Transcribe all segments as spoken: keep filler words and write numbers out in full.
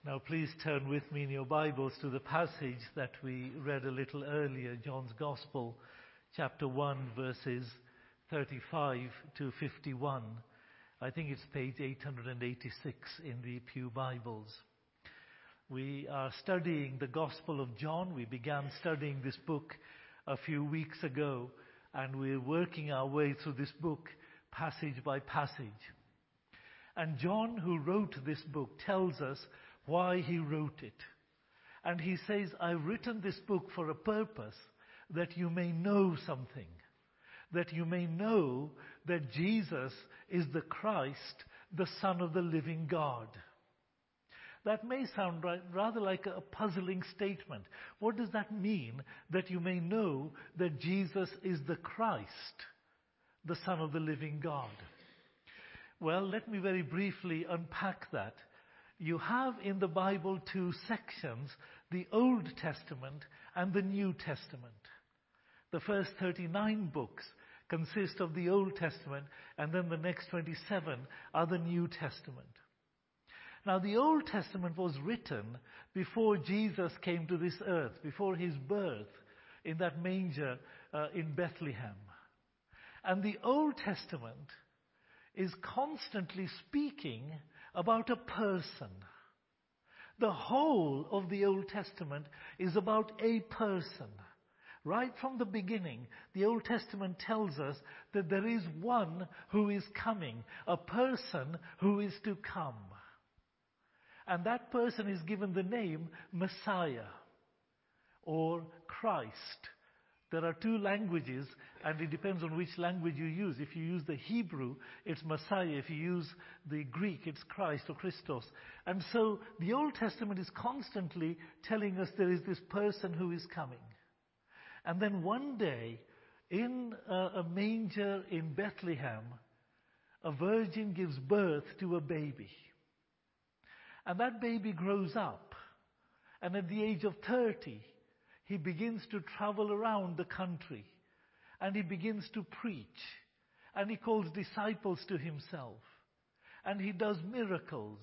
Now please turn with me in your Bibles to the passage that we read a little earlier, John's Gospel, chapter one, verses thirty-five to fifty-one. I think it's page eight hundred eighty-six in the Pew Bibles. We are studying the Gospel of John. We began studying this book a few weeks ago, and we're working our way through this book passage by passage. And John, who wrote this book, tells us why he wrote it. And he says, I've written this book for a purpose, that you may know something, that you may know that Jesus is the Christ, the Son of the living God. That may sound right, rather like a puzzling statement. What does that mean, that you may know that Jesus is the Christ, the Son of the living God? Well, let me very briefly unpack that. You have in the Bible two sections, the Old Testament and the New Testament. The first thirty-nine books consist of the Old Testament, and then the next twenty-seven are the New Testament. Now, the Old Testament was written before Jesus came to this earth, before his birth in that manger uh, in Bethlehem. And the Old Testament is constantly speaking about a person. The whole of the Old Testament is about a person. Right from the beginning, the Old Testament tells us that there is one who is coming, a person who is to come. And that person is given the name Messiah or Christ. There are two languages, and it depends on which language you use. If you use the Hebrew, it's Messiah. If you use the Greek, it's Christ or Christos. And so the Old Testament is constantly telling us there is this person who is coming. And then one day, in a, a manger in Bethlehem, a virgin gives birth to a baby. And that baby grows up. And at the age of thirty, he begins to travel around the country, and he begins to preach, and he calls disciples to himself, and he does miracles.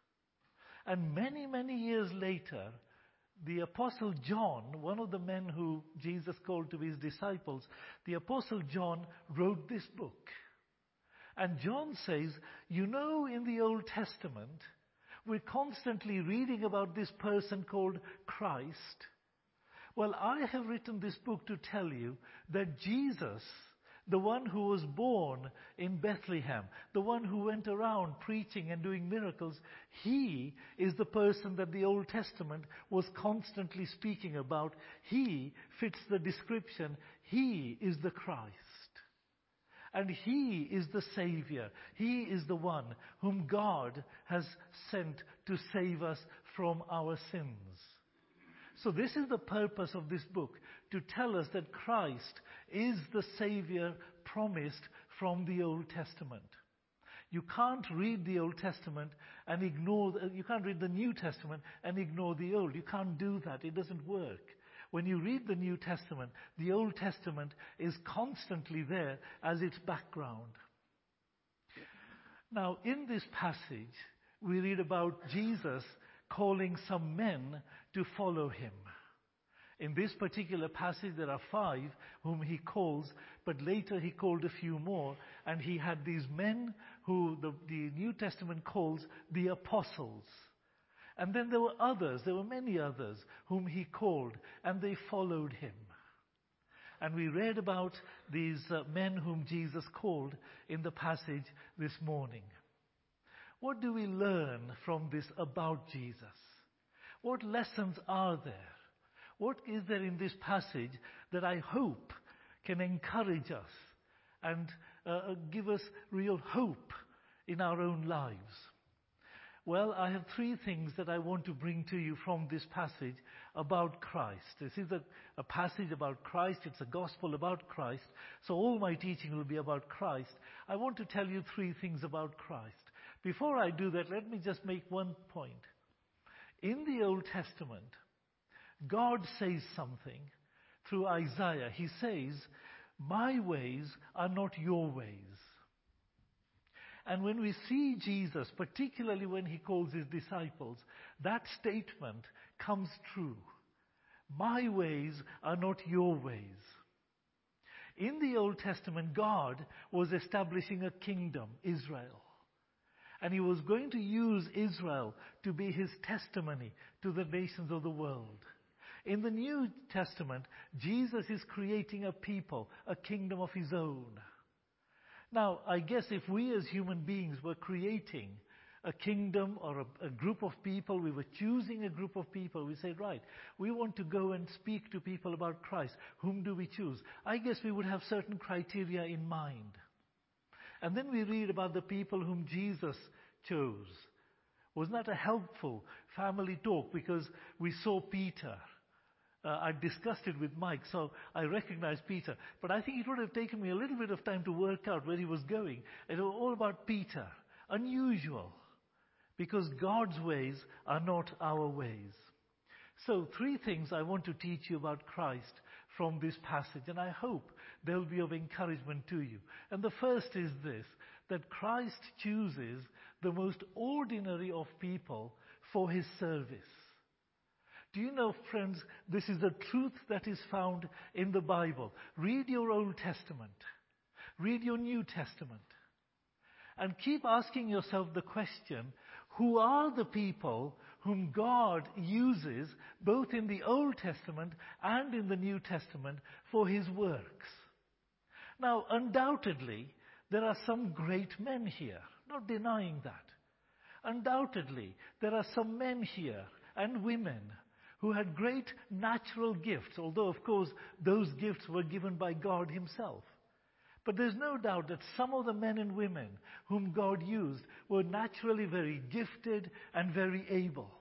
And many, many years later, the Apostle John, one of the men who Jesus called to his disciples, the Apostle John wrote this book. And John says, you know, in the Old Testament, we're constantly reading about this person called Christ. Well, I have written this book to tell you that Jesus, the one who was born in Bethlehem, the one who went around preaching and doing miracles, he is the person that the Old Testament was constantly speaking about. He fits the description. He is the Christ. And he is the Savior. He is the one whom God has sent to save us from our sins. So this is the purpose of this book, to tell us that Christ is the Savior promised from the Old Testament. You can't read the Old Testament and ignore, the, you can't read the New Testament and ignore the Old. You can't do that. It doesn't work. When you read the New Testament, the Old Testament is constantly there as its background. Now, in this passage, we read about Jesus calling some men to follow him. In this particular passage, there are five whom he calls, but later he called a few more, and he had these men who the, the New Testament calls the apostles. And then there were others, there were many others whom he called, and they followed him. And we read about these uh, men whom Jesus called in the passage this morning. What do we learn from this about Jesus? What lessons are there? What is there in this passage that I hope can encourage us and uh, give us real hope in our own lives? Well, I have three things that I want to bring to you from this passage about Christ. This is a, a passage about Christ. It's a gospel about Christ. So all my teaching will be about Christ. I want to tell you three things about Christ. Before I do that, let me just make one point. In the Old Testament, God says something through Isaiah. He says, my ways are not your ways. And when we see Jesus, particularly when he calls his disciples, that statement comes true. My ways are not your ways. In the Old Testament, God was establishing a kingdom, Israel. And he was going to use Israel to be his testimony to the nations of the world. In the New Testament, Jesus is creating a people, a kingdom of his own. Now, I guess if we as human beings were creating a kingdom or a, a group of people, we were choosing a group of people, we said, right, we want to go and speak to people about Christ. Whom do we choose? I guess we would have certain criteria in mind. And then we read about the people whom Jesus chose. Wasn't that a helpful family talk? Because we saw Peter. Uh, I discussed it with Mike, so I recognized Peter. But I think it would have taken me a little bit of time to work out where he was going. It was all about Peter. Unusual. Because God's ways are not our ways. So three things I want to teach you about Christ from this passage, and I hope they'll be of encouragement to you. And the first is this, that Christ chooses the most ordinary of people for his service. Do you know, friends, this is a truth that is found in the Bible. Read your Old Testament. Read your New Testament. And keep asking yourself the question, who are the people whom God uses both in the Old Testament and in the New Testament for his works? Now, undoubtedly, there are some great men here. Not denying that. Undoubtedly, there are some men here and women who had great natural gifts, although, of course, those gifts were given by God himself. But there's no doubt that some of the men and women whom God used were naturally very gifted and very able.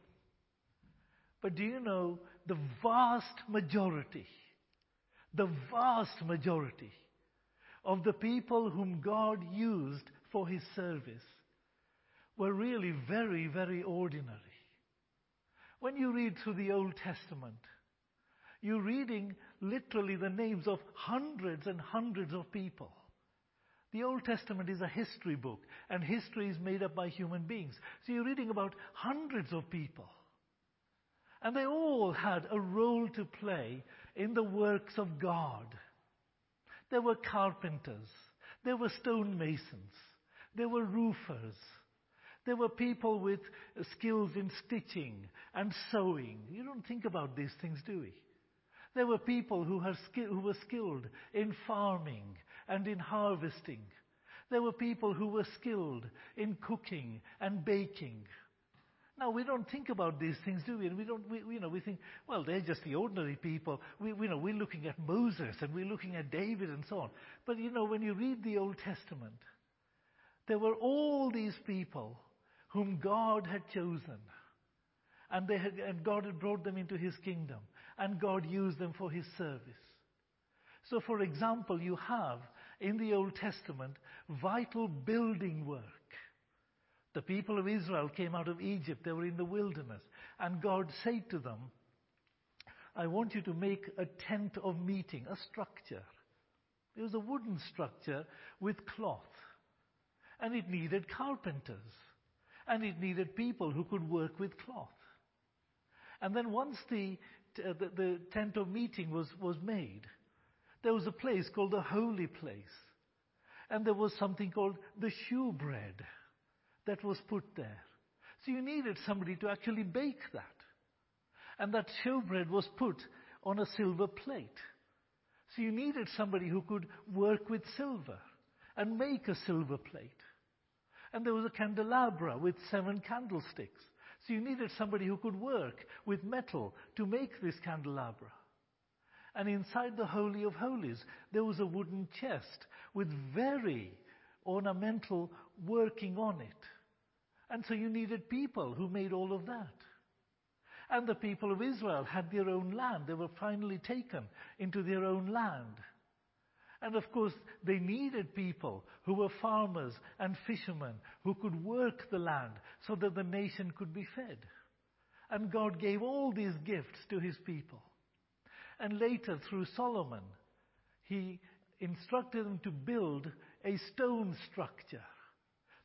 But do you know, the vast majority, the vast majority of the people whom God used for his service were really very, very ordinary. When you read through the Old Testament, you're reading literally the names of hundreds and hundreds of people. The Old Testament is a history book, and history is made up by human beings. So you're reading about hundreds of people. And they all had a role to play in the works of God. There were carpenters. There were stonemasons. There were roofers. There were people with skills in stitching and sewing. You don't think about these things, do we? There were people who, had skill, who were skilled in farming and in harvesting. There were people who were skilled in cooking and baking. Now, we don't think about these things, do we? And we don't, we, you know, we think, well, they're just the ordinary people. We, we, you know, we're looking at Moses and we're looking at David and so on. But, you know, when you read the Old Testament, there were all these people whom God had chosen. And, they had, and God had brought them into his kingdom. And God used them for his service. So, for example, you have in the Old Testament vital building work. The people of Israel came out of Egypt. They were in the wilderness. And God said to them, I want you to make a tent of meeting, a structure. It was a wooden structure with cloth. And it needed carpenters. And it needed people who could work with cloth. And then once the, uh, the, the tent of meeting was, was made, there was a place called the holy place. And there was something called the shewbread that was put there. So you needed somebody to actually bake that. And that shewbread was put on a silver plate. So you needed somebody who could work with silver and make a silver plate. And there was a candelabra with seven candlesticks. So you needed somebody who could work with metal to make this candelabra. And inside the Holy of Holies, there was a wooden chest with very ornamental working on it. And so you needed people who made all of that. And the people of Israel had their own land. They were finally taken into their own land. And of course, they needed people who were farmers and fishermen who could work the land so that the nation could be fed. And God gave all these gifts to his people. And later, through Solomon, he instructed them to build a stone structure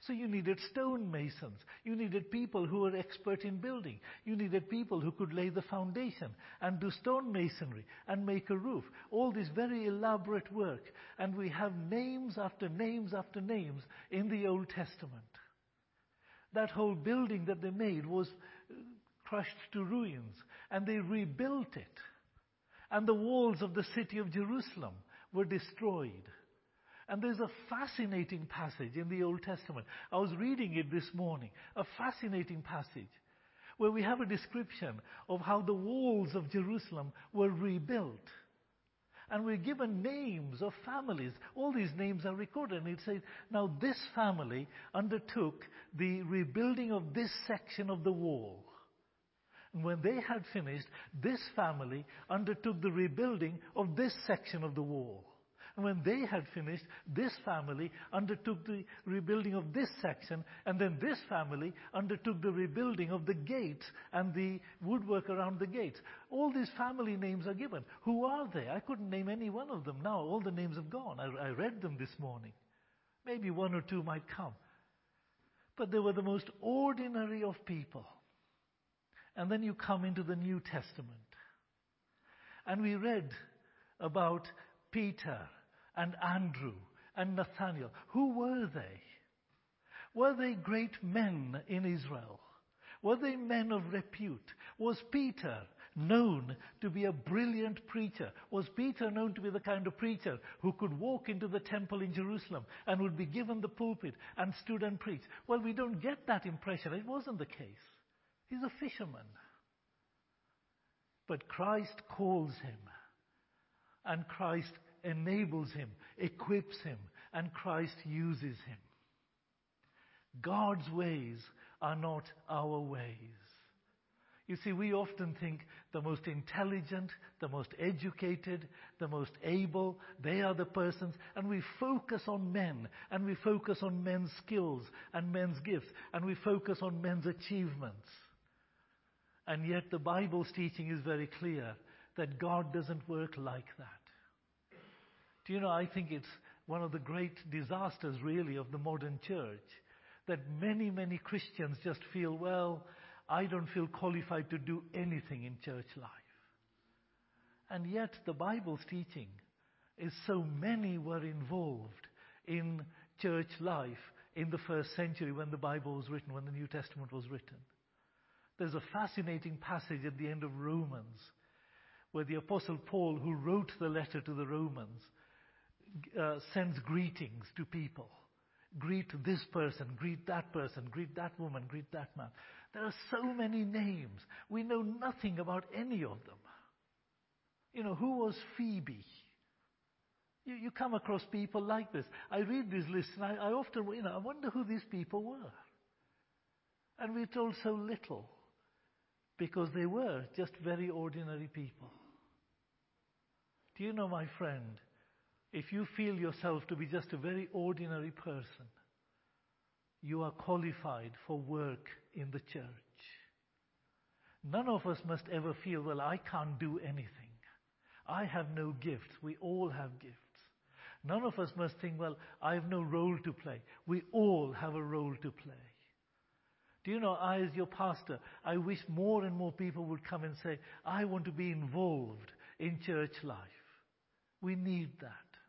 So you needed stonemasons. You needed people who were expert in building. You needed people who could lay the foundation and do stonemasonry and make a roof. All this very elaborate work. And we have names after names after names in the Old Testament. That whole building that they made was crushed to ruins, and they rebuilt it. And the walls of the city of Jerusalem were destroyed. And there's a fascinating passage in the Old Testament. I was reading it this morning. A fascinating passage where we have a description of how the walls of Jerusalem were rebuilt. And we're given names of families. All these names are recorded. And it says, now this family undertook the rebuilding of this section of the wall. And when they had finished, this family undertook the rebuilding of this section of the wall. And when they had finished, this family undertook the rebuilding of this section, and then this family undertook the rebuilding of the gates and the woodwork around the gates. All these family names are given. Who are they? I couldn't name any one of them now. All the names have gone. I, I read them this morning. Maybe one or two might come. But they were the most ordinary of people. And then you come into the New Testament. And we read about Peter and Andrew and Nathaniel. Who were they? Were they great men in Israel? Were they men of repute? Was Peter known to be a brilliant preacher? Was Peter known to be the kind of preacher who could walk into the temple in Jerusalem and would be given the pulpit and stood and preached? Well, we don't get that impression. It wasn't the case. He's a fisherman. But Christ calls him, and Christ enables him, equips him, and Christ uses him. God's ways are not our ways. You see, we often think the most intelligent, the most educated, the most able, they are the persons, and we focus on men, and we focus on men's skills and men's gifts, and we focus on men's achievements. And yet the Bible's teaching is very clear that God doesn't work like that. Do you know, I think it's one of the great disasters, really, of the modern church, that many, many Christians just feel, well, I don't feel qualified to do anything in church life. And yet the Bible's teaching is so many were involved in church life in the first century when the Bible was written, when the New Testament was written. There's a fascinating passage at the end of Romans where the Apostle Paul, who wrote the letter to the Romans, uh, sends greetings to people. Greet this person, greet that person, greet that woman, greet that man. There are so many names. We know nothing about any of them. You know, who was Phoebe? You, you come across people like this. I read these lists and I, I often, you know, I wonder who these people were. And we're told so little because they were just very ordinary people. Do you know, my friend, if you feel yourself to be just a very ordinary person, you are qualified for work in the church. None of us must ever feel, well, I can't do anything. I have no gifts. We all have gifts. None of us must think, well, I have no role to play. We all have a role to play. Do you know, I, as your pastor, I wish more and more people would come and say, I want to be involved in church life. We need that.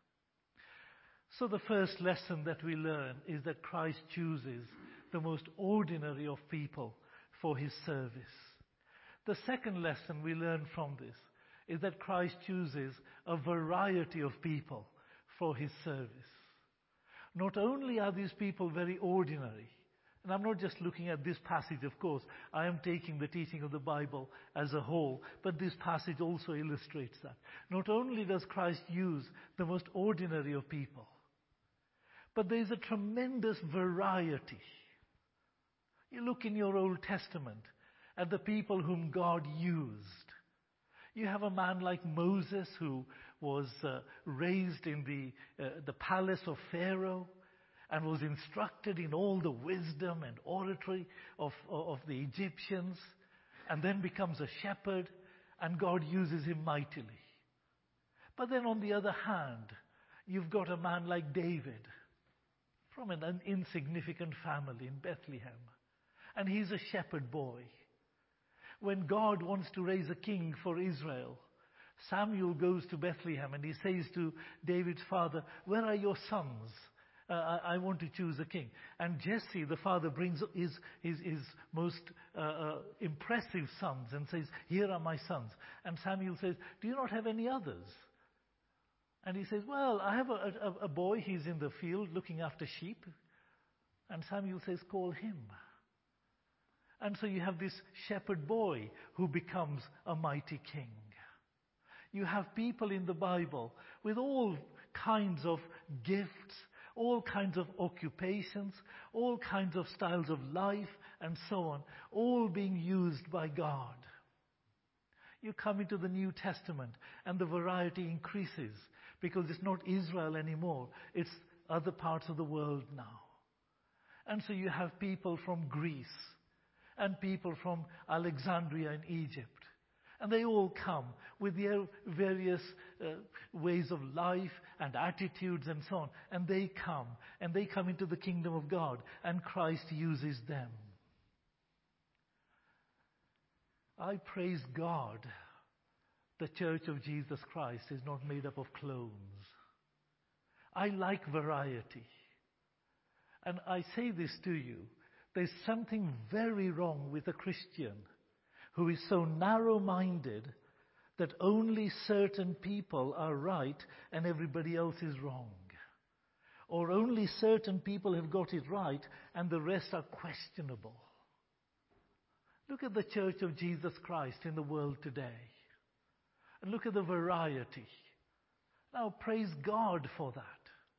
So the first lesson that we learn is that Christ chooses the most ordinary of people for his service. The second lesson we learn from this is that Christ chooses a variety of people for his service. Not only are these people very ordinary, and I'm not just looking at this passage, of course, I am taking the teaching of the Bible as a whole, but this passage also illustrates that. Not only does Christ use the most ordinary of people, but there is a tremendous variety. You look in your Old Testament at the people whom God used. You have a man like Moses who was uh, raised in the, uh, the palace of Pharaoh and was instructed in all the wisdom and oratory of, of the Egyptians, and then becomes a shepherd, and God uses him mightily. But then on the other hand, you've got a man like David from an un- insignificant family in Bethlehem. And he's a shepherd boy. When God wants to raise a king for Israel, Samuel goes to Bethlehem and he says to David's father, "Where are your sons? Uh, I, I want to choose a king." And Jesse, the father, brings his, his, his most uh, uh, impressive sons and says, "Here are my sons." And Samuel says, "Do you not have any others?" And he says, "Well, I have a, a, a boy, he's in the field looking after sheep." And Samuel says, "Call him." And so you have this shepherd boy who becomes a mighty king. You have people in the Bible with all kinds of gifts, all kinds of occupations, all kinds of styles of life, and so on, all being used by God. You come into the New Testament and the variety increases because it's not Israel anymore, it's other parts of the world now. And so you have people from Greece and people from Alexandria in Egypt. And they all come with their various uh, ways of life and attitudes and so on. And they come, and they come into the kingdom of God, and Christ uses them. I praise God the Church of Jesus Christ is not made up of clones. I like variety. And I say this to you, there's something very wrong with a Christian who is so narrow-minded that only certain people are right and everybody else is wrong. Or only certain people have got it right and the rest are questionable. Look at the Church of Jesus Christ in the world today. And look at the variety. Now, praise God for that.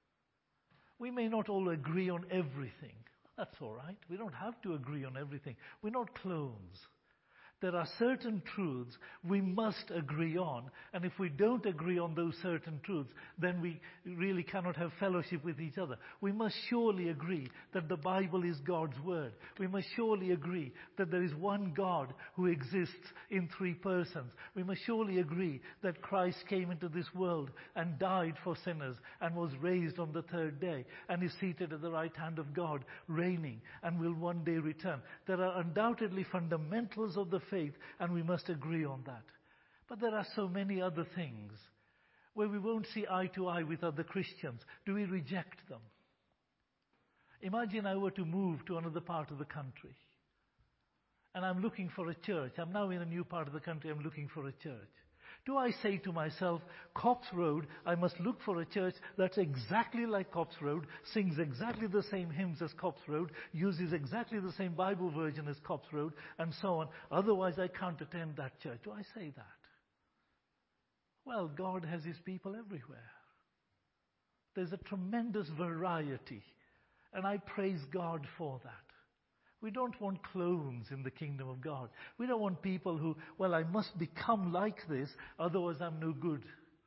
We may not all agree on everything. That's all right. We don't have to agree on everything. We're not clones. There are certain truths we must agree on, and if we don't agree on those certain truths, then we really cannot have fellowship with each other. We must surely agree that the Bible is God's Word. We must surely agree that there is one God who exists in three persons. We must surely agree that Christ came into this world and died for sinners and was raised on the third day and is seated at the right hand of God, reigning, and will one day return. There are undoubtedly fundamentals of the faith, and we must agree on that. But there are so many other things where we won't see eye to eye with other Christians. Do we reject them? Imagine I were to move to another part of the country, and I'm looking for a church. I'm now in a new part of the country, I'm looking for a church. Do I say to myself, Copse Road, I must look for a church that's exactly like Copse Road, sings exactly the same hymns as Copse Road, uses exactly the same Bible version as Copse Road, and so on. Otherwise, I can't attend that church. Do I say that? Well, God has His people everywhere. There's a tremendous variety, and I praise God for that. We don't want clones in the kingdom of God. We don't want people who, well, I must become like this, otherwise I'm no good.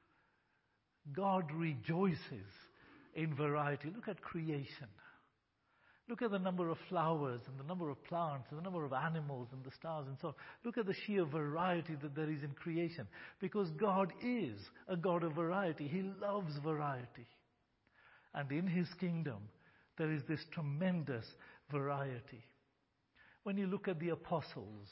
God rejoices in variety. Look at creation. Look at the number of flowers and the number of plants and the number of animals and the stars and so on. Look at the sheer variety that there is in creation. Because God is a God of variety. He loves variety. And in His kingdom, there is this tremendous variety. When you look at the apostles,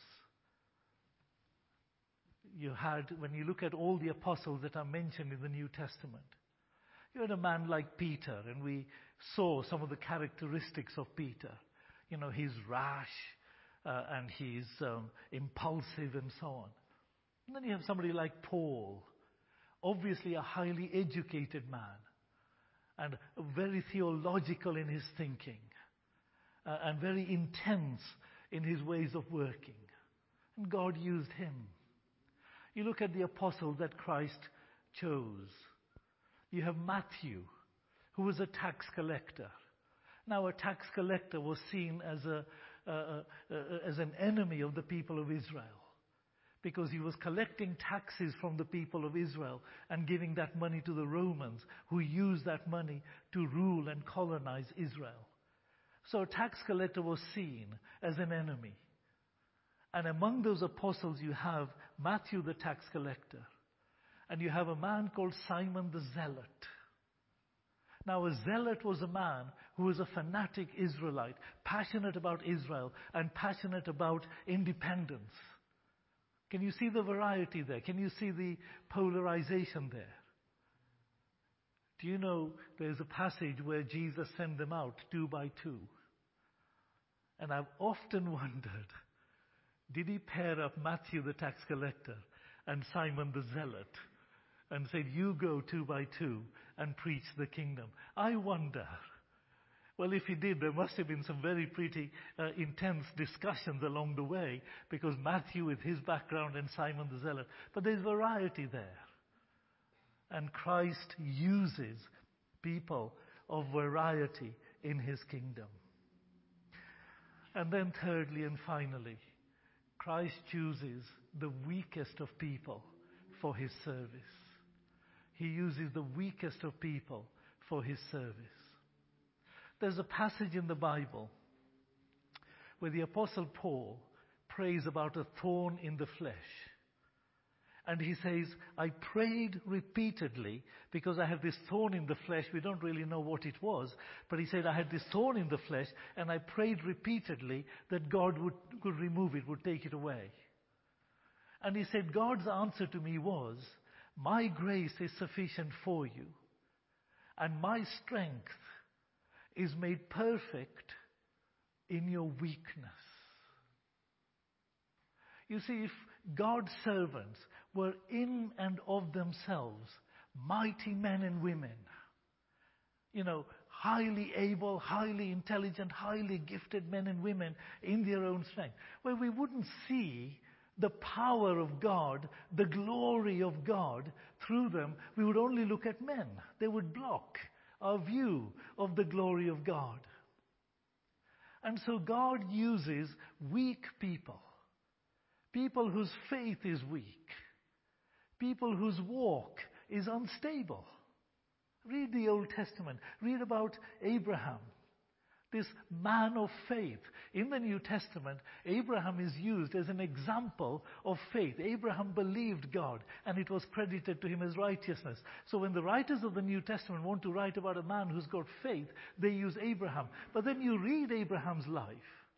you had, when you look at all the apostles that are mentioned in the New Testament, you had a man like Peter, and we saw some of the characteristics of Peter. You know, he's rash, uh, and he's um, impulsive and so on. And then you have somebody like Paul, obviously a highly educated man, and very theological in his thinking, uh, and very intense in his ways of working. And God used him. You look at the apostle that Christ chose. You have Matthew, who was a tax collector. Now, a tax collector was seen as a uh, uh, uh, as an enemy of the people of Israel, because he was collecting taxes from the people of Israel and giving that money to the Romans, who used that money to rule and colonize Israel. So a tax collector was seen as an enemy. And among those apostles you have Matthew the tax collector. And you have a man called Simon the Zealot. Now a zealot was a man who was a fanatic Israelite, passionate about Israel and passionate about independence. Can you see the variety there? Can you see the polarization there? Do you know there's a passage where Jesus sent them out two by two? And I've often wondered, did he pair up Matthew the tax collector and Simon the zealot and said, you go two by two and preach the kingdom? I wonder. Well, if he did, there must have been some very pretty uh, intense discussions along the way, because Matthew with his background and Simon the zealot. But there's variety there. And Christ uses people of variety in his kingdom. And then thirdly and finally, Christ chooses the weakest of people for his service. He uses the weakest of people for his service. There's a passage in the Bible where the Apostle Paul prays about a thorn in the flesh. And he says, I prayed repeatedly because I have this thorn in the flesh. We don't really know what it was. But he said, I had this thorn in the flesh, and I prayed repeatedly that God would, could remove it, would take it away. And he said, God's answer to me was, my grace is sufficient for you, and my strength is made perfect in your weakness. You see, if God's servants were in and of themselves mighty men and women, you know, highly able, highly intelligent, highly gifted men and women in their own strength, well, we wouldn't see the power of God, the glory of God through them. We would only look at men. They would block our view of the glory of God. And so God uses weak people. People whose faith is weak. People whose walk is unstable. Read the Old Testament. Read about Abraham, this man of faith. In the New Testament, Abraham is used as an example of faith. Abraham believed God, and it was credited to him as righteousness. So when the writers of the New Testament want to write about a man who's got faith, they use Abraham. But then you read Abraham's life,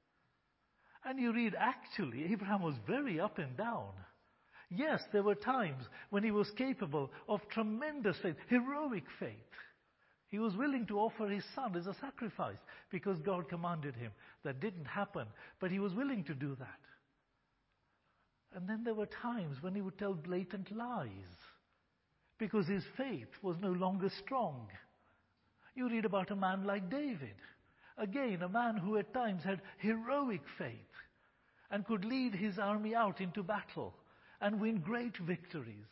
and you read, actually, Abraham was very up and down. Yes, there were times when he was capable of tremendous faith, heroic faith. He was willing to offer his son as a sacrifice because God commanded him. That didn't happen, but he was willing to do that. And then there were times when he would tell blatant lies because his faith was no longer strong. You read about a man like David. Again, a man who at times had heroic faith and could lead his army out into battle and win great victories,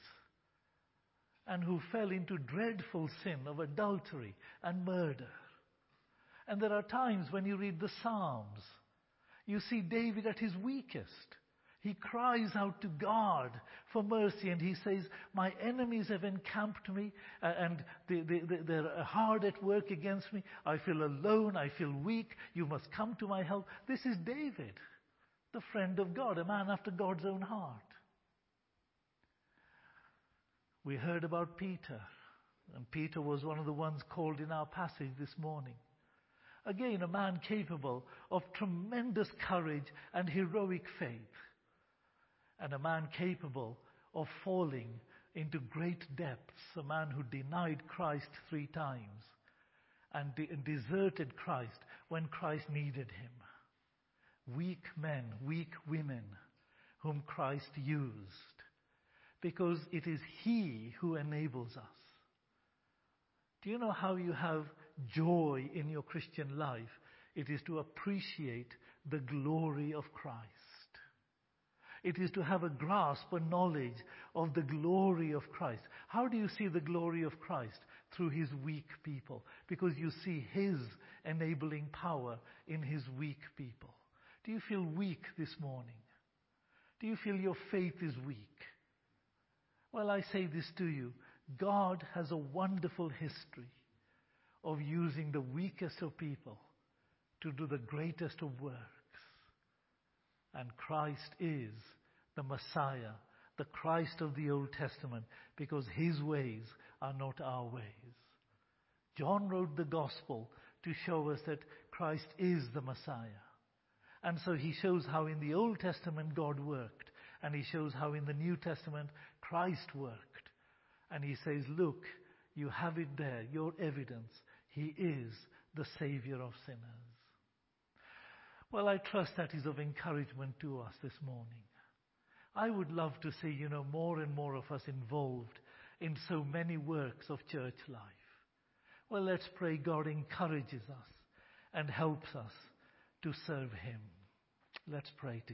and who fell into dreadful sin of adultery and murder. And there are times when you read the Psalms, you see David at his weakest. He cries out to God for mercy, and he says, my enemies have encamped me, uh, and they, they, they, they're hard at work against me. I feel alone, I feel weak. You must come to my help. This is David, the friend of God, a man after God's own heart. We heard about Peter, and Peter was one of the ones called in our passage this morning. Again, a man capable of tremendous courage and heroic faith, and a man capable of falling into great depths, a man who denied Christ three times and de- deserted Christ when Christ needed him. Weak men, weak women whom Christ used, because it is he who enables us. Do you know how you have joy in your Christian life? It is to appreciate the glory of Christ. It is to have a grasp, a knowledge of the glory of Christ. How do you see the glory of Christ? Through his weak people. Because you see his enabling power in his weak people. Do you feel weak this morning? Do you feel your faith is weak? Well, I say this to you. God has a wonderful history of using the weakest of people to do the greatest of works. And Christ is the Messiah, the Christ of the Old Testament, because his ways are not our ways. John wrote the gospel to show us that Christ is the Messiah. And so he shows how in the Old Testament God worked, and he shows how in the New Testament Christ worked. And he says, look, you have it there, your evidence. He is the Savior of sinners. Well, I trust that is of encouragement to us this morning. I would love to see, you know, more and more of us involved in so many works of church life. Well, let's pray God encourages us and helps us to serve him. Let's pray together.